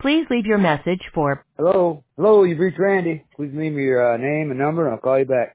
Please leave your message for Hello, you've reached Randy. Please leave me your name and number, and I'll call you back.